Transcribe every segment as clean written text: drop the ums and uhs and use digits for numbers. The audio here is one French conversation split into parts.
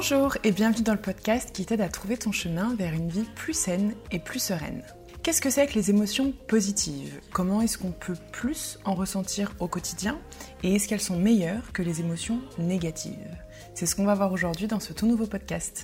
Bonjour et bienvenue dans le podcast qui t'aide à trouver ton chemin vers une vie plus saine et plus sereine. Qu'est-ce que c'est que les émotions positives ? Comment est-ce qu'on peut plus en ressentir au quotidien ? Et est-ce qu'elles sont meilleures que les émotions négatives ? C'est ce qu'on va voir aujourd'hui dans ce tout nouveau podcast.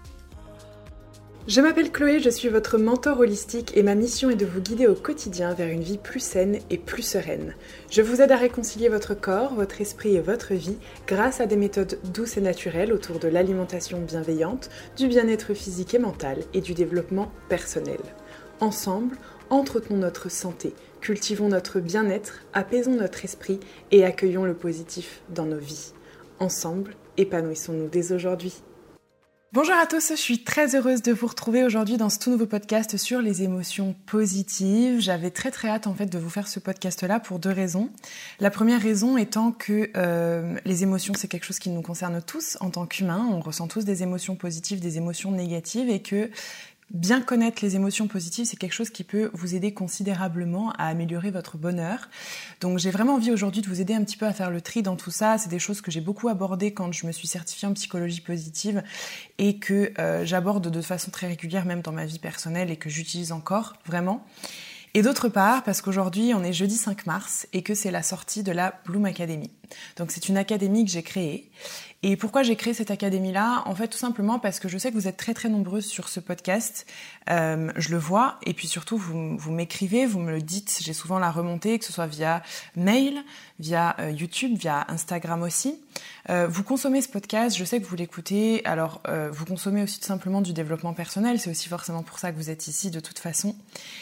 Je m'appelle Chloé, je suis votre mentor holistique et ma mission est de vous guider au quotidien vers une vie plus saine et plus sereine. Je vous aide à réconcilier votre corps, votre esprit et votre vie grâce à des méthodes douces et naturelles autour de l'alimentation bienveillante, du bien-être physique et mental et du développement personnel. Ensemble, entretenons notre santé, cultivons notre bien-être, apaisons notre esprit et accueillons le positif dans nos vies. Ensemble, épanouissons-nous dès aujourd'hui. Bonjour à tous, je suis très heureuse de vous retrouver aujourd'hui dans ce tout nouveau podcast sur les émotions positives. J'avais très hâte en fait de vous faire ce podcast-là pour deux raisons. La première raison étant que les émotions c'est quelque chose qui nous concerne tous en tant qu'humains. On ressent tous des émotions positives, des émotions négatives et que bien connaître les émotions positives, c'est quelque chose qui peut vous aider considérablement à améliorer votre bonheur. Donc j'ai vraiment envie aujourd'hui de vous aider un petit peu à faire le tri dans tout ça. C'est des choses que j'ai beaucoup abordées quand je me suis certifiée en psychologie positive et que j'aborde de façon très régulière même dans ma vie personnelle et que j'utilise encore vraiment. Et d'autre part, parce qu'aujourd'hui, on est jeudi 5 mars et que c'est la sortie de la Bloom Academy. Donc c'est une académie que j'ai créée. Et pourquoi j'ai créé cette académie-là ? En fait, tout simplement parce que je sais que vous êtes très nombreuses sur ce podcast. Je le vois. Et puis surtout, vous m'écrivez, vous me le dites. J'ai souvent la remontée, que ce soit via mail, via YouTube, via Instagram aussi. Vous consommez ce podcast, je sais que vous l'écoutez. Alors, vous consommez aussi tout simplement du développement personnel. C'est aussi forcément pour ça que vous êtes ici de toute façon.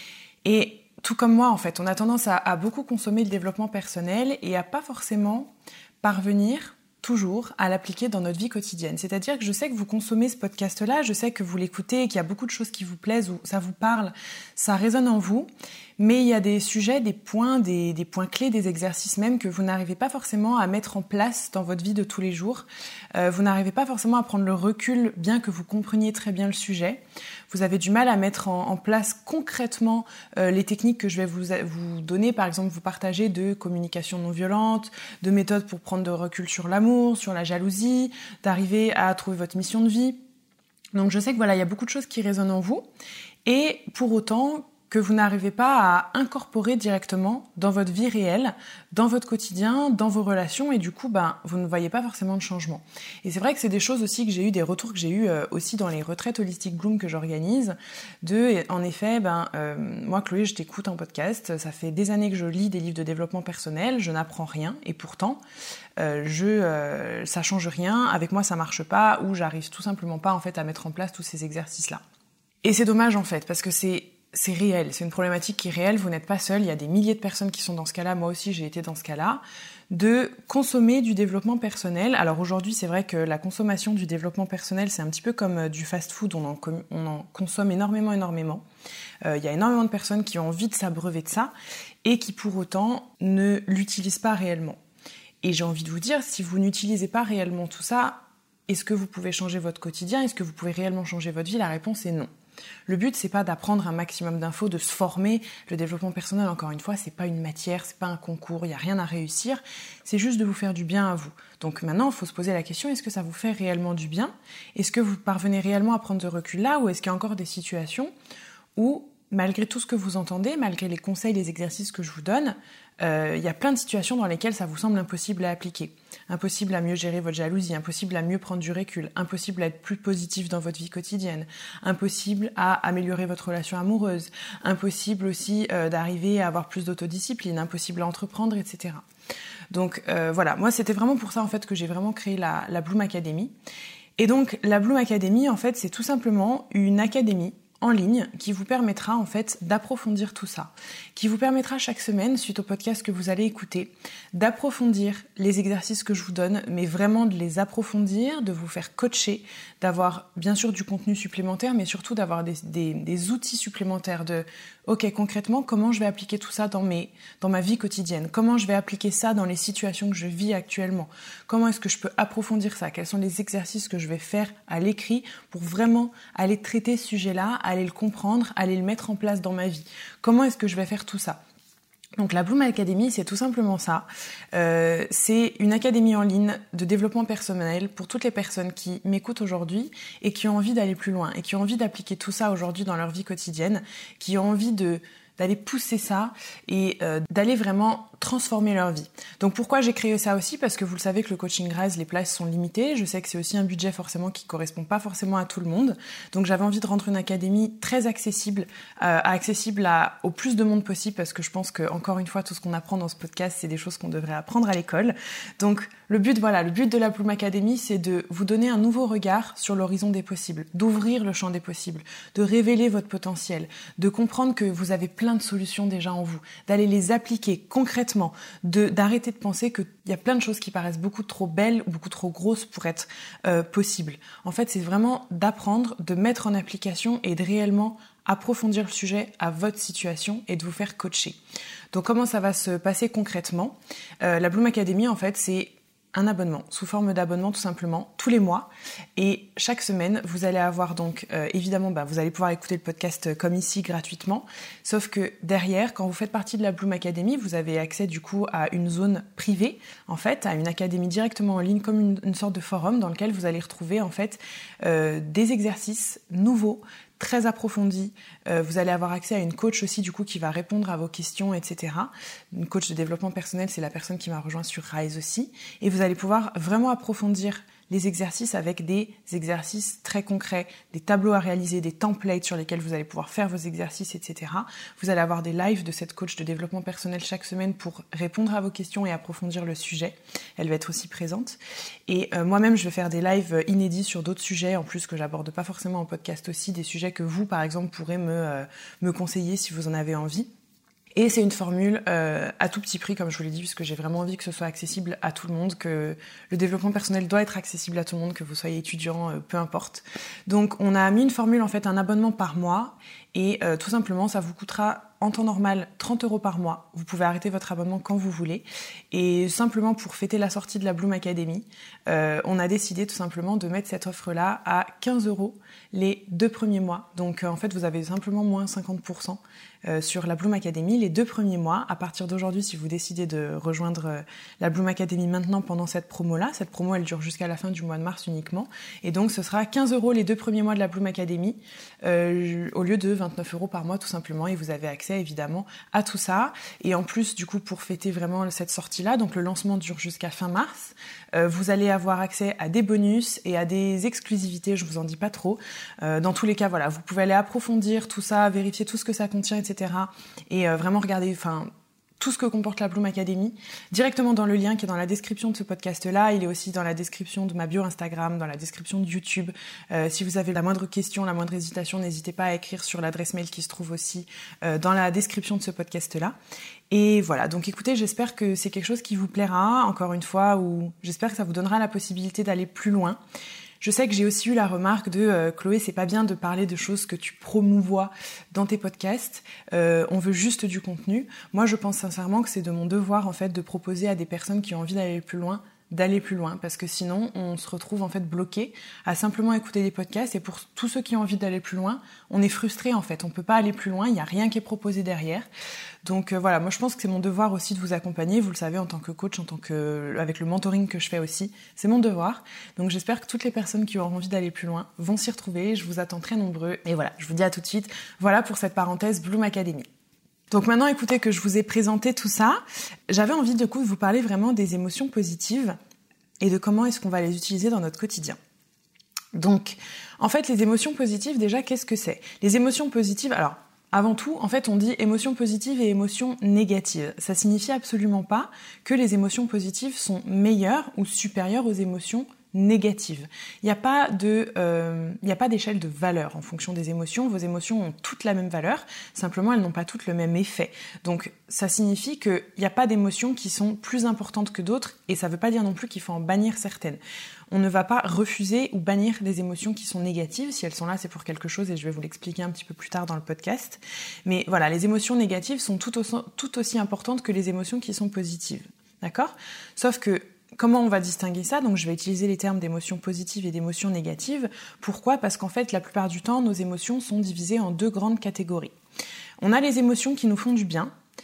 Et tout comme moi, en fait, on a tendance à beaucoup consommer le développement personnel et à pas forcément parvenir toujours à l'appliquer dans notre vie quotidienne. C'est-à-dire que je sais que vous consommez ce podcast-là, je sais que vous l'écoutez, qu'il y a beaucoup de choses qui vous plaisent ou ça vous parle, ça résonne en vous, mais il y a des sujets, des points clés, des exercices même que vous n'arrivez pas forcément à mettre en place dans votre vie de tous les jours. Vous n'arrivez pas forcément à prendre le recul, bien que vous compreniez très bien le sujet. Vous avez du mal à mettre en place concrètement les techniques que je vais vous donner, par exemple vous partager de communication non violente, de méthodes pour prendre de recul sur l'amour, sur la jalousie, d'arriver à trouver votre mission de vie. Donc je sais que voilà, il y a beaucoup de choses qui résonnent en vous et pour autant que vous n'arrivez pas à incorporer directement dans votre vie réelle, dans votre quotidien, dans vos relations, et du coup, vous ne voyez pas forcément de changement. Et c'est vrai que c'est des choses aussi que j'ai eu, des retours que j'ai eu aussi dans les retraites Holistic Bloom que j'organise, en effet, moi Chloé, je t'écoute en podcast, ça fait des années que je lis des livres de développement personnel, je n'apprends rien, et pourtant, ça change rien, avec moi ça marche pas, ou j'arrive tout simplement pas en fait à mettre en place tous ces exercices-là. Et c'est dommage en fait, parce que c'est réel, c'est une problématique qui est réelle, vous n'êtes pas seul, il y a des milliers de personnes qui sont dans ce cas-là, moi aussi j'ai été dans ce cas-là, de consommer du développement personnel. Alors aujourd'hui c'est vrai que la consommation du développement personnel c'est un petit peu comme du fast-food, on en consomme énormément. Il y a énormément de personnes qui ont envie de s'abreuver de ça et qui pour autant ne l'utilisent pas réellement. Et j'ai envie de vous dire, si vous n'utilisez pas réellement tout ça, est-ce que vous pouvez changer votre quotidien ? Est-ce que vous pouvez réellement changer votre vie ? La réponse est non. Le but, c'est pas d'apprendre un maximum d'infos, de se former. Le développement personnel, encore une fois, c'est pas une matière, c'est pas un concours, il y a rien à réussir. C'est juste de vous faire du bien à vous. Donc maintenant, il faut se poser la question, est-ce que ça vous fait réellement du bien ? Est-ce que vous parvenez réellement à prendre ce recul-là ? Ou est-ce qu'il y a encore des situations où, malgré tout ce que vous entendez, malgré les conseils, les exercices que je vous donne, il y a plein de situations dans lesquelles ça vous semble impossible à appliquer. Impossible à mieux gérer votre jalousie, impossible à mieux prendre du recul, impossible à être plus positif dans votre vie quotidienne, impossible à améliorer votre relation amoureuse, impossible aussi d'arriver à avoir plus d'autodiscipline, impossible à entreprendre, etc. Donc voilà, moi c'était vraiment pour ça en fait que j'ai vraiment créé la Bloom Academy. Et donc la Bloom Academy en fait c'est tout simplement une académie en ligne qui vous permettra en fait d'approfondir tout ça, qui vous permettra chaque semaine, suite au podcast que vous allez écouter, d'approfondir les exercices que je vous donne, mais vraiment de les approfondir, de vous faire coacher, d'avoir bien sûr du contenu supplémentaire, mais surtout d'avoir des outils supplémentaires de ok, concrètement, comment je vais appliquer tout ça dans ma vie quotidienne ? Comment je vais appliquer ça dans les situations que je vis actuellement ? Comment est-ce que je peux approfondir ça ? Quels sont les exercices que je vais faire à l'écrit pour vraiment aller traiter ce sujet-là, aller le comprendre, aller le mettre en place dans ma vie ? Comment est-ce que je vais faire tout ça ? Donc la Bloom Academy, c'est tout simplement ça. C'est une académie en ligne de développement personnel pour toutes les personnes qui m'écoutent aujourd'hui et qui ont envie d'aller plus loin et qui ont envie d'appliquer tout ça aujourd'hui dans leur vie quotidienne, qui ont envie d'aller pousser ça et d'aller vraiment transformer leur vie. Donc pourquoi j'ai créé ça aussi ? Parce que vous le savez que le coaching Rise, les places sont limitées. Je sais que c'est aussi un budget forcément qui correspond pas forcément à tout le monde. Donc j'avais envie de rendre une académie très accessible, au plus de monde possible, parce que je pense que encore une fois, tout ce qu'on apprend dans ce podcast, c'est des choses qu'on devrait apprendre à l'école. Donc le but de la Bloom Academy, c'est de vous donner un nouveau regard sur l'horizon des possibles, d'ouvrir le champ des possibles, de révéler votre potentiel, de comprendre que vous avez plein de solutions déjà en vous, d'aller les appliquer concrètement, d'arrêter de penser qu'il y a plein de choses qui paraissent beaucoup trop belles ou beaucoup trop grosses pour être possibles. En fait, c'est vraiment d'apprendre, de mettre en application et de réellement approfondir le sujet à votre situation et de vous faire coacher. Donc comment ça va se passer concrètement ? La Bloom Academy, en fait, c'est un abonnement, sous forme d'abonnement tout simplement, tous les mois. Et chaque semaine, vous allez avoir donc, évidemment, vous allez pouvoir écouter le podcast comme ici gratuitement. Sauf que derrière, quand vous faites partie de la Bloom Academy, vous avez accès du coup à une zone privée, en fait, à une académie directement en ligne, comme une sorte de forum dans lequel vous allez retrouver en fait des exercices nouveaux, très approfondie. Vous allez avoir accès à une coach aussi du coup qui va répondre à vos questions, etc. Une coach de développement personnel, c'est la personne qui m'a rejoint sur Rise aussi. Et vous allez pouvoir vraiment approfondir les exercices avec des exercices très concrets, des tableaux à réaliser, des templates sur lesquels vous allez pouvoir faire vos exercices, etc. Vous allez avoir des lives de cette coach de développement personnel chaque semaine pour répondre à vos questions et approfondir le sujet. Elle va être aussi présente. Et moi-même, je vais faire des lives inédits sur d'autres sujets, en plus que j'aborde pas forcément en podcast aussi, des sujets que vous, par exemple, pourrez me conseiller si vous en avez envie. Et c'est une formule à tout petit prix, comme je vous l'ai dit, puisque j'ai vraiment envie que ce soit accessible à tout le monde, que le développement personnel doit être accessible à tout le monde, que vous soyez étudiant, peu importe. Donc on a mis une formule, en fait, un abonnement par mois, et tout simplement, ça vous coûtera en temps normal 30 € par mois. Vous pouvez arrêter votre abonnement quand vous voulez. Et simplement pour fêter la sortie de la Bloom Academy, on a décidé tout simplement de mettre cette offre-là à 15 € les 2 premiers mois. Donc en fait, vous avez simplement moins 50% sur la Bloom Academy les 2 premiers mois. À partir d'aujourd'hui, si vous décidez de rejoindre la Bloom Academy maintenant pendant cette promo-là, cette promo elle dure jusqu'à la fin du mois de mars uniquement. Et donc ce sera 15 € les 2 premiers mois de la Bloom Academy au lieu de 29 € par mois tout simplement. Et vous avez accès évidemment à tout ça. Et en plus, du coup, pour fêter vraiment cette sortie-là, donc le lancement dure jusqu'à fin mars, vous allez avoir accès à des bonus et à des exclusivités, je vous en dis pas trop. Dans tous les cas, voilà, vous pouvez aller approfondir tout ça, vérifier tout ce que ça contient, etc. Et vraiment regarder, tout ce que comporte la Bloom Academy, directement dans le lien qui est dans la description de ce podcast-là. Il est aussi dans la description de ma bio Instagram, dans la description de YouTube. Si vous avez la moindre question, la moindre hésitation, n'hésitez pas à écrire sur l'adresse mail qui se trouve aussi dans la description de ce podcast-là. Et voilà, donc écoutez, j'espère que c'est quelque chose qui vous plaira, encore une fois, ou j'espère que ça vous donnera la possibilité d'aller plus loin. Je sais que j'ai aussi eu la remarque de Chloé, c'est pas bien de parler de choses que tu promouvois dans tes podcasts. On veut juste du contenu. Moi, je pense sincèrement que c'est de mon devoir en fait de proposer à des personnes qui ont envie d'aller plus loin, parce que sinon on se retrouve en fait bloqué à simplement écouter des podcasts. Et pour tous ceux qui ont envie d'aller plus loin, on est frustré en fait. On peut pas aller plus loin. Il y a rien qui est proposé derrière. Donc voilà, moi je pense que c'est mon devoir aussi de vous accompagner, vous le savez, en tant que coach, avec le mentoring que je fais aussi, c'est mon devoir. Donc j'espère que toutes les personnes qui auront envie d'aller plus loin vont s'y retrouver, je vous attends très nombreux. Et voilà, je vous dis à tout de suite, voilà pour cette parenthèse Bloom Academy. Donc maintenant, écoutez que je vous ai présenté tout ça, j'avais envie de vous parler vraiment des émotions positives et de comment est-ce qu'on va les utiliser dans notre quotidien. Donc, en fait, les émotions positives, déjà, qu'est-ce que c'est ? Les émotions positives, alors, avant tout, en fait, on dit émotions positives et émotions négatives. Ça signifie absolument pas que les émotions positives sont meilleures ou supérieures aux émotions négatives. Il n'y a pas d'échelle de valeur en fonction des émotions. Vos émotions ont toutes la même valeur, simplement elles n'ont pas toutes le même effet. Donc ça signifie qu'il n'y a pas d'émotions qui sont plus importantes que d'autres, et ça ne veut pas dire non plus qu'il faut en bannir certaines. On ne va pas refuser ou bannir des émotions qui sont négatives. Si elles sont là, c'est pour quelque chose, et je vais vous l'expliquer un petit peu plus tard dans le podcast. Mais voilà, les émotions négatives sont tout aussi importantes que les émotions qui sont positives. D'accord ? Sauf que comment on va distinguer ça ? Donc je vais utiliser les termes d'émotions positives et d'émotions négatives. Pourquoi ? Parce qu'en fait, la plupart du temps, nos émotions sont divisées en 2 grandes catégories. On a les émotions qui nous font du bien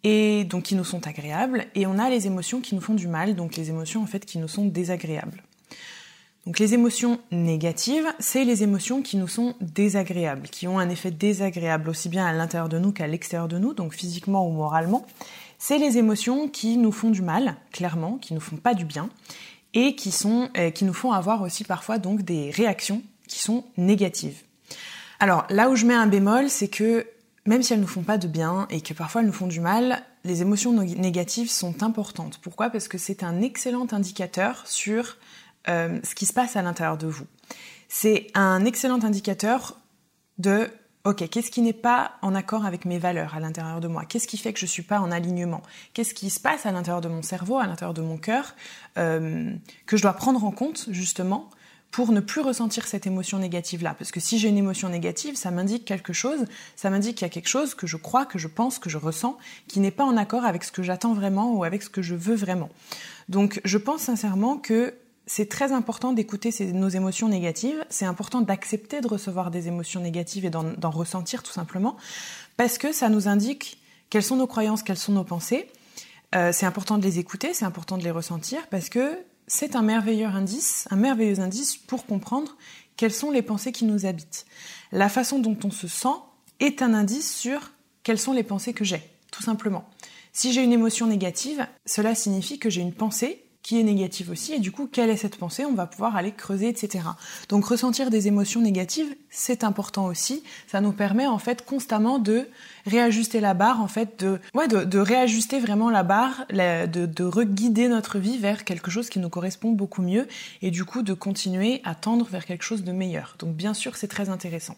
et donc qui nous sont agréables, et on a les émotions qui nous font du mal, donc les émotions en fait qui nous sont désagréables. Donc les émotions négatives, c'est les émotions qui nous sont désagréables, qui ont un effet désagréable aussi bien à l'intérieur de nous qu'à l'extérieur de nous, donc physiquement ou moralement. C'est les émotions qui nous font du mal, clairement, qui nous font pas du bien, et qui nous font avoir aussi parfois donc des réactions qui sont négatives. Alors là où je mets un bémol, c'est que même si elles nous font pas de bien et que parfois elles nous font du mal, les émotions négatives sont importantes. Pourquoi ? Parce que c'est un excellent indicateur sur ce qui se passe à l'intérieur de vous. C'est un excellent indicateur de ok, qu'est-ce qui n'est pas en accord avec mes valeurs à l'intérieur de moi ? Qu'est-ce qui fait que je suis pas en alignement ? Qu'est-ce qui se passe à l'intérieur de mon cerveau, à l'intérieur de mon cœur, que je dois prendre en compte justement pour ne plus ressentir cette émotion négative-là. Parce que si j'ai une émotion négative, ça m'indique quelque chose, ça m'indique qu'il y a quelque chose que je crois, que je pense, que je ressens, qui n'est pas en accord avec ce que j'attends vraiment ou avec ce que je veux vraiment. Donc je pense sincèrement que c'est très important d'écouter nos émotions négatives, c'est important d'accepter de recevoir des émotions négatives et d'en ressentir tout simplement, parce que ça nous indique quelles sont nos croyances, quelles sont nos pensées. C'est important de les écouter, c'est important de les ressentir, parce que c'est un merveilleux indice pour comprendre quelles sont les pensées qui nous habitent. La façon dont on se sent est un indice sur quelles sont les pensées que j'ai, tout simplement. Si j'ai une émotion négative, cela signifie que j'ai une pensée qui est négative aussi, et du coup, quelle est cette pensée ? On va pouvoir aller creuser, etc. Donc, ressentir des émotions négatives, c'est important aussi. Ça nous permet, en fait, constamment de réajuster la barre, en fait, de réajuster vraiment la barre, de reguider notre vie vers quelque chose qui nous correspond beaucoup mieux, et du coup, de continuer à tendre vers quelque chose de meilleur. Donc, bien sûr, c'est très intéressant.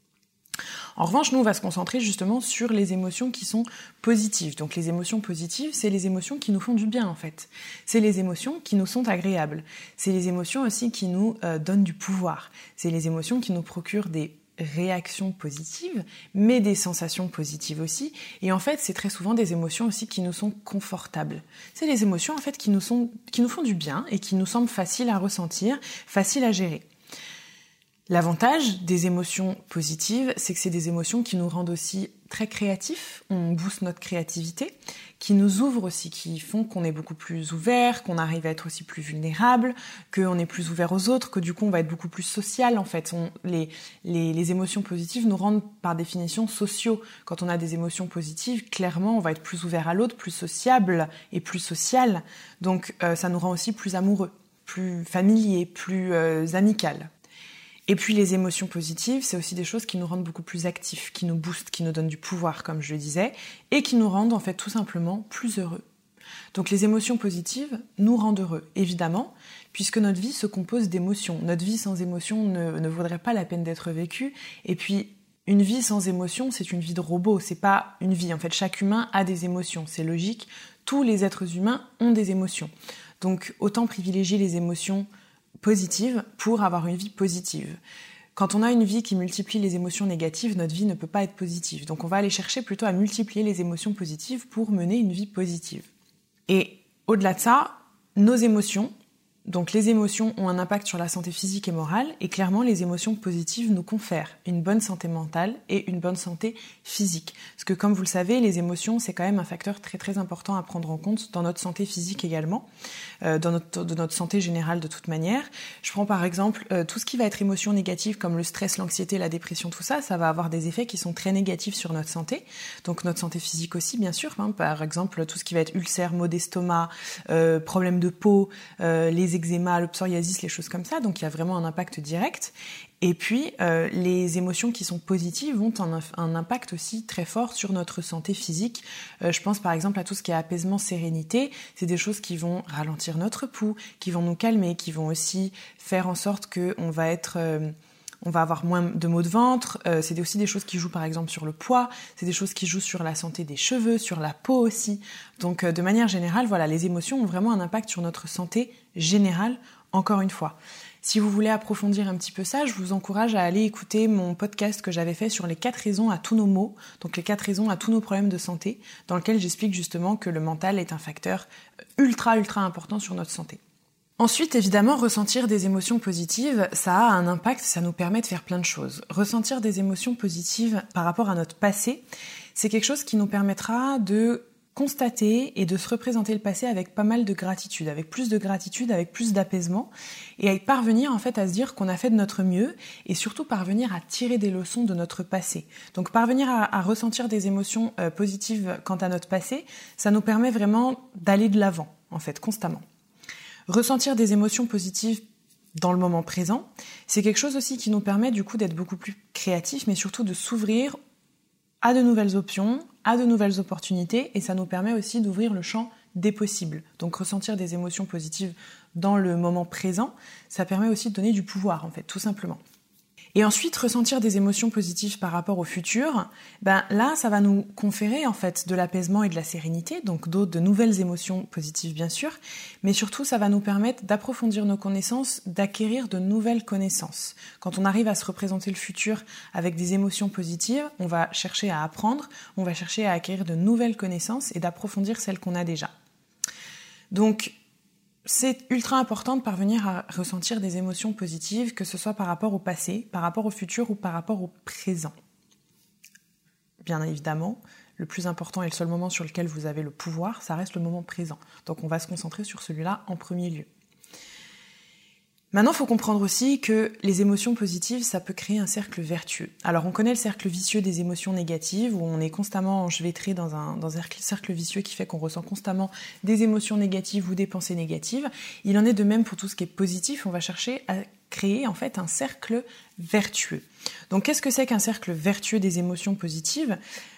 En revanche, nous, on va se concentrer justement sur les émotions qui sont positives. Donc les émotions positives, c'est les émotions qui nous font du bien en fait. C'est les émotions qui nous sont agréables. C'est les émotions aussi qui nous donnent du pouvoir. C'est les émotions qui nous procurent des réactions positives, mais des sensations positives aussi. Et en fait, c'est très souvent des émotions aussi qui nous sont confortables. C'est les émotions en fait qui nous font du bien et qui nous semblent faciles à ressentir, faciles à gérer. L'avantage des émotions positives, c'est que c'est des émotions qui nous rendent aussi très créatifs, on booste notre créativité, qui nous ouvrent aussi, qui font qu'on est beaucoup plus ouvert, qu'on arrive à être aussi plus vulnérable, qu'on est plus ouvert aux autres, que du coup on va être beaucoup plus social en fait. Les émotions positives nous rendent par définition sociaux. Quand on a des émotions positives, clairement on va être plus ouvert à l'autre, plus sociable et plus social. Donc ça nous rend aussi plus amoureux, plus familier, plus amical. Et puis les émotions positives, c'est aussi des choses qui nous rendent beaucoup plus actifs, qui nous boostent, qui nous donnent du pouvoir, comme je le disais, et qui nous rendent en fait tout simplement plus heureux. Donc les émotions positives nous rendent heureux, évidemment, puisque notre vie se compose d'émotions. Notre vie sans émotions ne vaudrait pas la peine d'être vécue. Et puis une vie sans émotions, c'est une vie de robot, c'est pas une vie. En fait, chaque humain a des émotions, c'est logique. Tous les êtres humains ont des émotions. Donc autant privilégier les émotions positive pour avoir une vie positive. Quand on a une vie qui multiplie les émotions négatives, notre vie ne peut pas être positive. Donc on va aller chercher plutôt à multiplier les émotions positives pour mener une vie positive. Et au-delà de ça, nos émotions, donc les émotions ont un impact sur la santé physique et morale, et clairement les émotions positives nous confèrent une bonne santé mentale et une bonne santé physique. Parce que comme vous le savez, les émotions c'est quand même un facteur très très important à prendre en compte dans notre santé physique également, dans notre santé générale de toute manière. Je prends par exemple tout ce qui va être émotion négative comme le stress, l'anxiété, la dépression, tout ça, ça va avoir des effets qui sont très négatifs sur notre santé, donc notre santé physique aussi bien sûr, hein, par exemple tout ce qui va être ulcère, maux d'estomac, problèmes de peau, les eczéma, le psoriasis, les choses comme ça, donc il y a vraiment un impact direct. Et puis, les émotions qui sont positives ont un impact aussi très fort sur notre santé physique. Je pense par exemple à tout ce qui est apaisement, sérénité. C'est des choses qui vont ralentir notre pouls, qui vont nous calmer, qui vont aussi faire en sorte qu'on va on va avoir moins de maux de ventre. C'est aussi des choses qui jouent par exemple sur le poids. C'est des choses qui jouent sur la santé des cheveux, sur la peau aussi. Donc de manière générale, voilà, les émotions ont vraiment un impact sur notre santé générale, encore une fois. Si vous voulez approfondir un petit peu ça, je vous encourage à aller écouter mon podcast que j'avais fait sur les 4 raisons à tous nos maux, donc les 4 raisons à tous nos problèmes de santé, dans lequel j'explique justement que le mental est un facteur ultra important sur notre santé. Ensuite, évidemment, ressentir des émotions positives, ça a un impact, ça nous permet de faire plein de choses. Ressentir des émotions positives par rapport à notre passé, c'est quelque chose qui nous permettra de constater et de se représenter le passé avec pas mal de gratitude, avec plus d'apaisement, et à y parvenir en fait à se dire qu'on a fait de notre mieux, et surtout parvenir à tirer des leçons de notre passé. Donc parvenir à ressentir des émotions positives quant à notre passé, ça nous permet vraiment d'aller de l'avant, en fait, constamment. Ressentir des émotions positives dans le moment présent, c'est quelque chose aussi qui nous permet du coup d'être beaucoup plus créatifs, mais surtout de s'ouvrir à de nouvelles options, à de nouvelles opportunités, et ça nous permet aussi d'ouvrir le champ des possibles. Donc ressentir des émotions positives dans le moment présent, ça permet aussi de donner du pouvoir en fait, tout simplement. Et ensuite, ressentir des émotions positives par rapport au futur, là, ça va nous conférer en fait de l'apaisement et de la sérénité, donc de nouvelles émotions positives bien sûr, mais surtout ça va nous permettre d'approfondir nos connaissances, d'acquérir de nouvelles connaissances. Quand on arrive à se représenter le futur avec des émotions positives, on va chercher à apprendre, on va chercher à acquérir de nouvelles connaissances et d'approfondir celles qu'on a déjà. Donc, c'est ultra important de parvenir à ressentir des émotions positives, que ce soit par rapport au passé, par rapport au futur ou par rapport au présent. Bien évidemment, le plus important et le seul moment sur lequel vous avez le pouvoir, ça reste le moment présent. Donc on va se concentrer sur celui-là en premier lieu. Maintenant, il faut comprendre aussi que les émotions positives, ça peut créer un cercle vertueux. Alors, on connaît le cercle vicieux des émotions négatives, où on est constamment enchevêtré dans un cercle vicieux qui fait qu'on ressent constamment des émotions négatives ou des pensées négatives. Il en est de même pour tout ce qui est positif. On va chercher à créer en fait un cercle vertueux. Donc, qu'est-ce que c'est qu'un cercle vertueux des émotions positives ?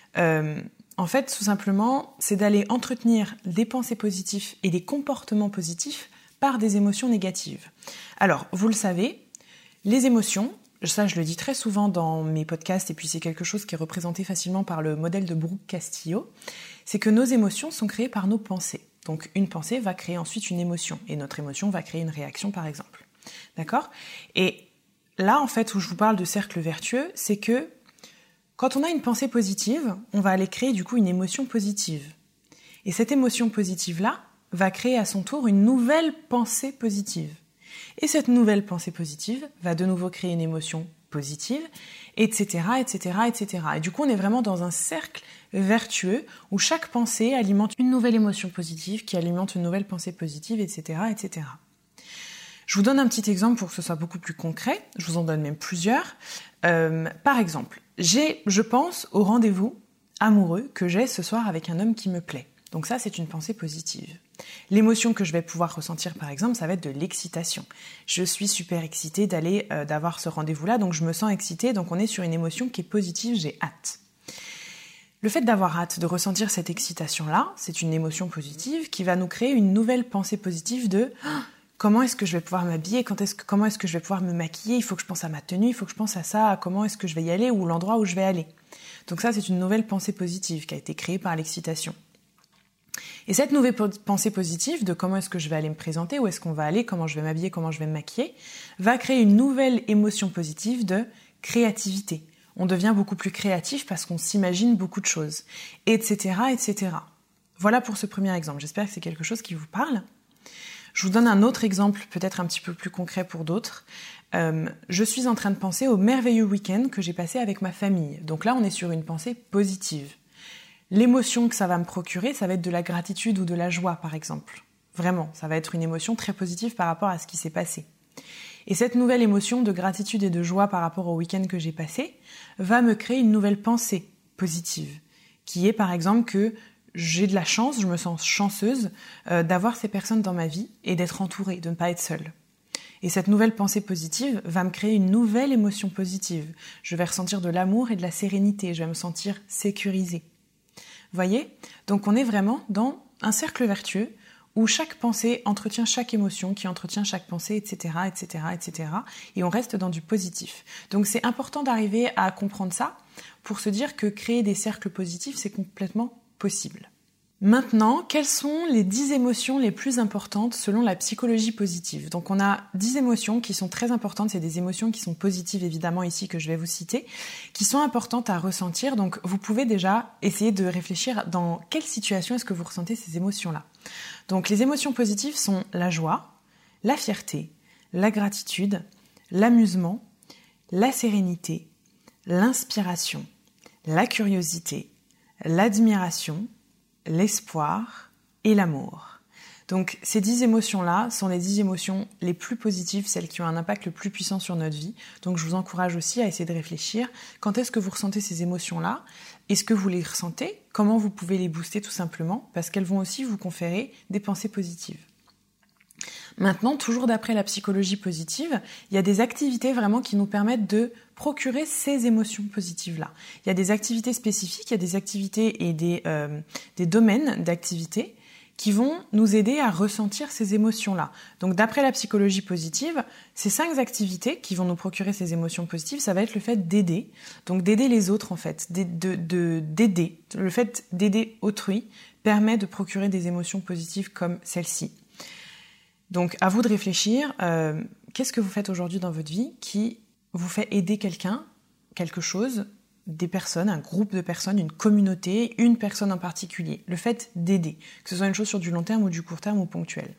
En fait, tout simplement, c'est d'aller entretenir des pensées positives et des comportements positifs par des émotions négatives. Alors, vous le savez, les émotions, ça je le dis très souvent dans mes podcasts, et puis c'est quelque chose qui est représenté facilement par le modèle de Brooke Castillo, c'est que nos émotions sont créées par nos pensées. Donc une pensée va créer ensuite une émotion, et notre émotion va créer une réaction par exemple. D'accord ? Et là, en fait, où je vous parle de cercle vertueux, c'est que quand on a une pensée positive, on va aller créer du coup une émotion positive. Et cette émotion positive-là va créer à son tour une nouvelle pensée positive. Et cette nouvelle pensée positive va de nouveau créer une émotion positive, etc., etc., etc. Et du coup, on est vraiment dans un cercle vertueux où chaque pensée alimente une nouvelle émotion positive qui alimente une nouvelle pensée positive, etc., etc. Je vous donne un petit exemple pour que ce soit beaucoup plus concret. Je vous en donne même plusieurs. Par exemple, je pense au rendez-vous amoureux que j'ai ce soir avec un homme qui me plaît. Donc ça, c'est une pensée positive. L'émotion que je vais pouvoir ressentir, par exemple, ça va être de l'excitation. Je suis super excitée d'avoir ce rendez-vous-là, donc je me sens excitée, donc on est sur une émotion qui est positive, j'ai hâte. Le fait d'avoir hâte, de ressentir cette excitation-là, c'est une émotion positive qui va nous créer une nouvelle pensée positive de comment est-ce que je vais pouvoir m'habiller, comment est-ce que je vais pouvoir me maquiller, il faut que je pense à ma tenue, il faut que je pense à ça, à comment est-ce que je vais y aller ou l'endroit où je vais aller. Donc ça, c'est une nouvelle pensée positive qui a été créée par l'excitation. Et cette nouvelle pensée positive de comment est-ce que je vais aller me présenter, où est-ce qu'on va aller, comment je vais m'habiller, comment je vais me maquiller, va créer une nouvelle émotion positive de créativité. On devient beaucoup plus créatif parce qu'on s'imagine beaucoup de choses, etc., etc. Voilà pour ce premier exemple. J'espère que c'est quelque chose qui vous parle. Je vous donne un autre exemple, peut-être un petit peu plus concret pour d'autres. Je suis en train de penser au merveilleux week-end que j'ai passé avec ma famille. Donc là, on est sur une pensée positive. L'émotion que ça va me procurer, ça va être de la gratitude ou de la joie, par exemple. Vraiment, ça va être une émotion très positive par rapport à ce qui s'est passé. Et cette nouvelle émotion de gratitude et de joie par rapport au week-end que j'ai passé va me créer une nouvelle pensée positive, qui est par exemple que j'ai de la chance, je me sens chanceuse d'avoir ces personnes dans ma vie et d'être entourée, de ne pas être seule. Et cette nouvelle pensée positive va me créer une nouvelle émotion positive. Je vais ressentir de l'amour et de la sérénité, je vais me sentir sécurisée. Voyez ? Donc on est vraiment dans un cercle vertueux où chaque pensée entretient chaque émotion, qui entretient chaque pensée, etc., etc., etc. Et on reste dans du positif. Donc c'est important d'arriver à comprendre ça pour se dire que créer des cercles positifs, c'est complètement possible. Maintenant, quelles sont les 10 émotions les plus importantes selon la psychologie positive ? Donc on a 10 émotions qui sont très importantes, c'est des émotions qui sont positives évidemment ici que je vais vous citer, qui sont importantes à ressentir. Donc vous pouvez déjà essayer de réfléchir dans quelle situation est-ce que vous ressentez ces émotions-là. Donc les émotions positives sont la joie, la fierté, la gratitude, l'amusement, la sérénité, l'inspiration, la curiosité, l'admiration, l'espoir et l'amour. Donc ces 10 émotions-là sont les 10 émotions les plus positives, celles qui ont un impact le plus puissant sur notre vie. Donc je vous encourage aussi à essayer de réfléchir. Quand est-ce que vous ressentez ces émotions-là ? Est-ce que vous les ressentez ? Comment vous pouvez les booster tout simplement ? Parce qu'elles vont aussi vous conférer des pensées positives. Maintenant, toujours d'après la psychologie positive, il y a des activités vraiment qui nous permettent de procurer ces émotions positives-là. Il y a des activités spécifiques, il y a des activités et des domaines d'activités qui vont nous aider à ressentir ces émotions-là. Donc d'après la psychologie positive, ces 5 activités qui vont nous procurer ces émotions positives, ça va être le fait d'aider, donc d'aider les autres en fait, d'aider. Le fait d'aider autrui permet de procurer des émotions positives comme celle-ci. Donc à vous de réfléchir, qu'est-ce que vous faites aujourd'hui dans votre vie qui vous fait aider quelqu'un, quelque chose, des personnes, un groupe de personnes, une communauté, une personne en particulier. Le fait d'aider, que ce soit une chose sur du long terme ou du court terme ou ponctuel.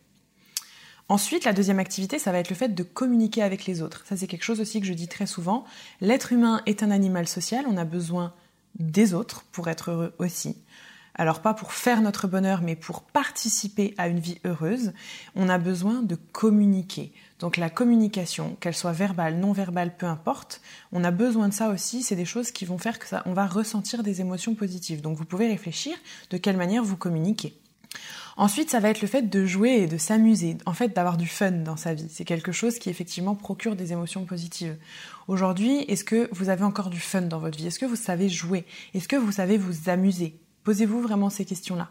Ensuite, la deuxième activité, ça va être le fait de communiquer avec les autres. Ça, c'est quelque chose aussi que je dis très souvent. L'être humain est un animal social, on a besoin des autres pour être heureux aussi. Alors pas pour faire notre bonheur, mais pour participer à une vie heureuse, on a besoin de communiquer. Donc la communication, qu'elle soit verbale, non verbale, peu importe, on a besoin de ça aussi. C'est des choses qui vont faire que on va ressentir des émotions positives. Donc vous pouvez réfléchir de quelle manière vous communiquez. Ensuite, ça va être le fait de jouer et de s'amuser, en fait d'avoir du fun dans sa vie. C'est quelque chose qui effectivement procure des émotions positives. Aujourd'hui, est-ce que vous avez encore du fun dans votre vie ? Est-ce que vous savez jouer ? Est-ce que vous savez vous amuser ? Posez-vous vraiment ces questions-là.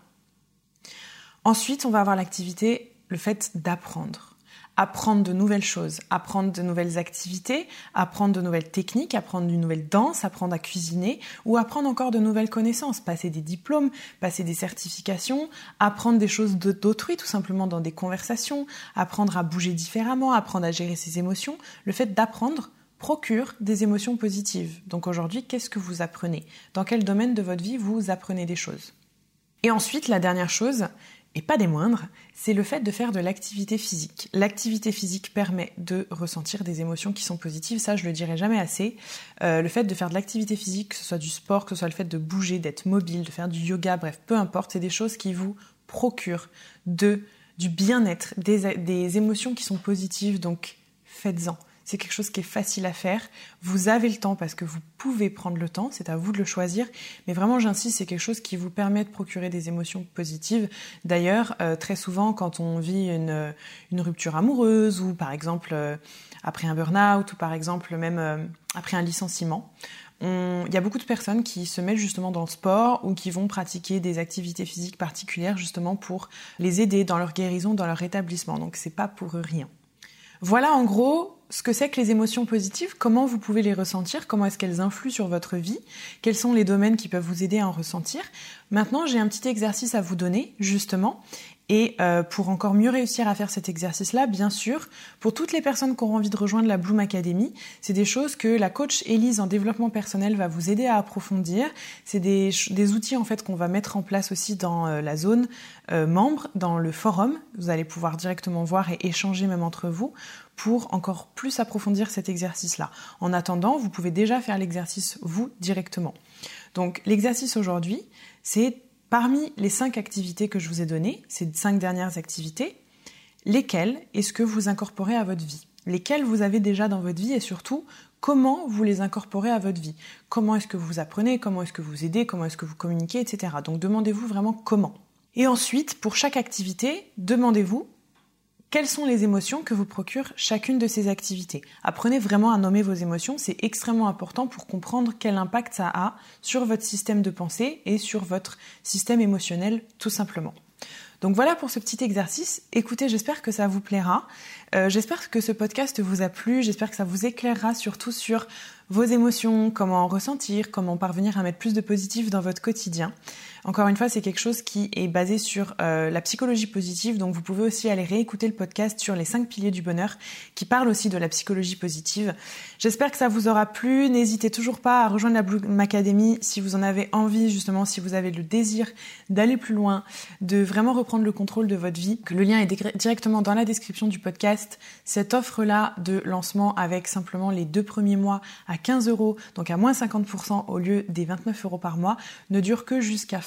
Ensuite, on va avoir l'activité, le fait d'apprendre. Apprendre de nouvelles choses, apprendre de nouvelles activités, apprendre de nouvelles techniques, apprendre une nouvelle danse, apprendre à cuisiner ou apprendre encore de nouvelles connaissances, passer des diplômes, passer des certifications, apprendre des choses d'autrui tout simplement dans des conversations, apprendre à bouger différemment, apprendre à gérer ses émotions. Le fait d'apprendre procure des émotions positives. Donc aujourd'hui, qu'est-ce que vous apprenez ? Dans quel domaine de votre vie vous apprenez des choses ? Et ensuite, la dernière chose, et pas des moindres, c'est le fait de faire de l'activité physique. L'activité physique permet de ressentir des émotions qui sont positives, ça je le dirai jamais assez. Le fait de faire de l'activité physique, que ce soit du sport, que ce soit le fait de bouger, d'être mobile, de faire du yoga, bref, peu importe, c'est des choses qui vous procurent du bien-être, des émotions qui sont positives, donc faites-en. C'est quelque chose qui est facile à faire. Vous avez le temps parce que vous pouvez prendre le temps, c'est à vous de le choisir. Mais vraiment, j'insiste, c'est quelque chose qui vous permet de procurer des émotions positives. D'ailleurs, très souvent, quand on vit une rupture amoureuse ou par exemple après un burn-out ou par exemple même après un licenciement, il y a beaucoup de personnes qui se mettent justement dans le sport ou qui vont pratiquer des activités physiques particulières justement pour les aider dans leur guérison, dans leur rétablissement. Donc c'est pas pour rien. Voilà en gros ce que c'est que les émotions positives, comment vous pouvez les ressentir, comment est-ce qu'elles influent sur votre vie, quels sont les domaines qui peuvent vous aider à en ressentir. Maintenant, j'ai un petit exercice à vous donner, justement, et pour encore mieux réussir à faire cet exercice-là, bien sûr, pour toutes les personnes qui auront envie de rejoindre la Bloom Academy, c'est des choses que la coach Élise en développement personnel va vous aider à approfondir. C'est des outils en fait qu'on va mettre en place aussi dans la zone membre, dans le forum. Vous allez pouvoir directement voir et échanger même entre vous pour encore plus approfondir cet exercice-là. En attendant, vous pouvez déjà faire l'exercice vous directement. Donc l'exercice aujourd'hui, c'est parmi les 5 activités que je vous ai données, ces 5 dernières activités, lesquelles est-ce que vous incorporez à votre vie ? Lesquelles vous avez déjà dans votre vie et surtout, comment vous les incorporez à votre vie ? Comment est-ce que vous apprenez ? Comment est-ce que vous aidez ? Comment est-ce que vous communiquez, etc. Donc demandez-vous vraiment comment. Et ensuite, pour chaque activité, demandez-vous quelles sont les émotions que vous procure chacune de ces activités. Apprenez vraiment à nommer vos émotions, c'est extrêmement important pour comprendre quel impact ça a sur votre système de pensée et sur votre système émotionnel tout simplement. Donc voilà pour ce petit exercice. Écoutez, j'espère que ça vous plaira. J'espère que ce podcast vous a plu. J'espère que ça vous éclairera surtout sur vos émotions, comment en ressentir, comment parvenir à mettre plus de positif dans votre quotidien. Encore une fois, c'est quelque chose qui est basé sur la psychologie positive, donc vous pouvez aussi aller réécouter le podcast sur les 5 piliers du bonheur qui parle aussi de la psychologie positive. J'espère que ça vous aura plu. N'hésitez toujours pas à rejoindre la Bloom Academy si vous en avez envie, justement, si vous avez le désir d'aller plus loin, de vraiment reprendre le contrôle de votre vie. Le lien est directement dans la description du podcast. Cette offre-là de lancement avec simplement les 2 premiers mois à 15 €, donc à moins 50% au lieu des 29 € par mois, ne dure que jusqu'à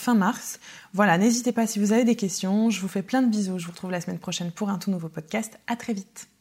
fin mars. Voilà, n'hésitez pas si vous avez des questions. Je vous fais plein de bisous. Je vous retrouve la semaine prochaine pour un tout nouveau podcast. À très vite.